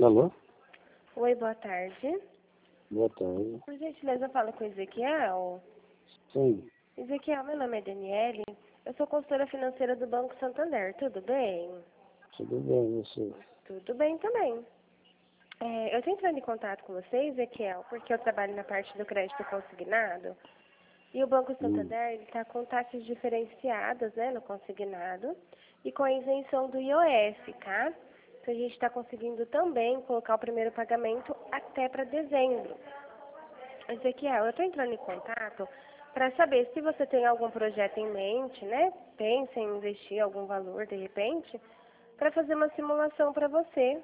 Alô? Oi, boa tarde. Boa tarde. Por gentileza, fala com o Ezequiel. Sim, Ezequiel, meu nome é Daniele. Eu sou consultora financeira do Banco Santander. Tudo bem? tudo bem, você? Tudo bem também. Eu estou entrando em contato com você, Ezequiel, porque eu trabalho na parte do crédito consignado. E o Banco Santander está com taxas diferenciadas, né, no consignado e com a isenção do IOF, tá? Então a gente está conseguindo também colocar o primeiro pagamento até para dezembro. Ezequiel, eu estou entrando em contato para saber se você tem algum projeto em mente, né? Pensa em investir algum valor de repente, para fazer uma simulação para você.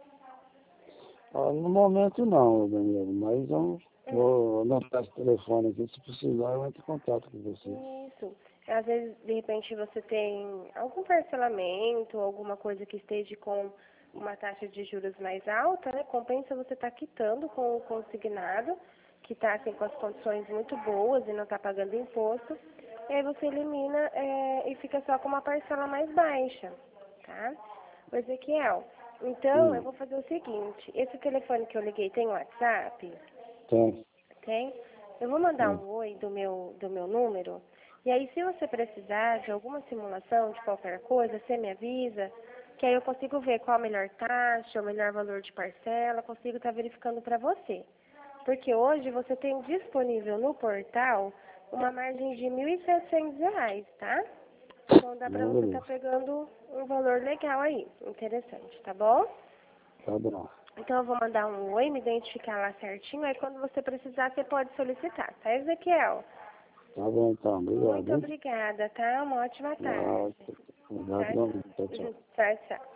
No momento não, Daniel, mas eu Hum. vou anotar esse telefone aqui, se precisar eu entro em contato com você. Isso. Às vezes, de repente, você tem algum parcelamento, alguma coisa que esteja com uma taxa de juros mais alta, né? Compensa você estar quitando com o consignado, que está assim, com as condições muito boas e não está pagando imposto. E aí você elimina e fica só com uma parcela mais baixa, tá? Ô, Ezequiel, então eu vou fazer o seguinte, esse telefone que eu liguei tem WhatsApp? Tem, Tem? Eu vou mandar tem. um oi do meu número. E aí, se você precisar de alguma simulação de qualquer coisa, você me avisa, que aí eu consigo ver qual a melhor taxa, o melhor valor de parcela, consigo estar verificando para você. Porque hoje você tem disponível no portal uma margem de R$ 1.700, tá? Então dá para Não, você estar beleza. pegando um valor legal aí, interessante, tá bom? Tá bom. Então eu vou mandar um oi, me identificar lá certinho, aí quando você precisar, você pode solicitar, tá, Ezequiel? Tá bom então, obrigado, Muito hein? obrigada, tá? Uma ótima tarde. Obrigado, Tchau, tchau, tchau. tchau. Tchau, tchau.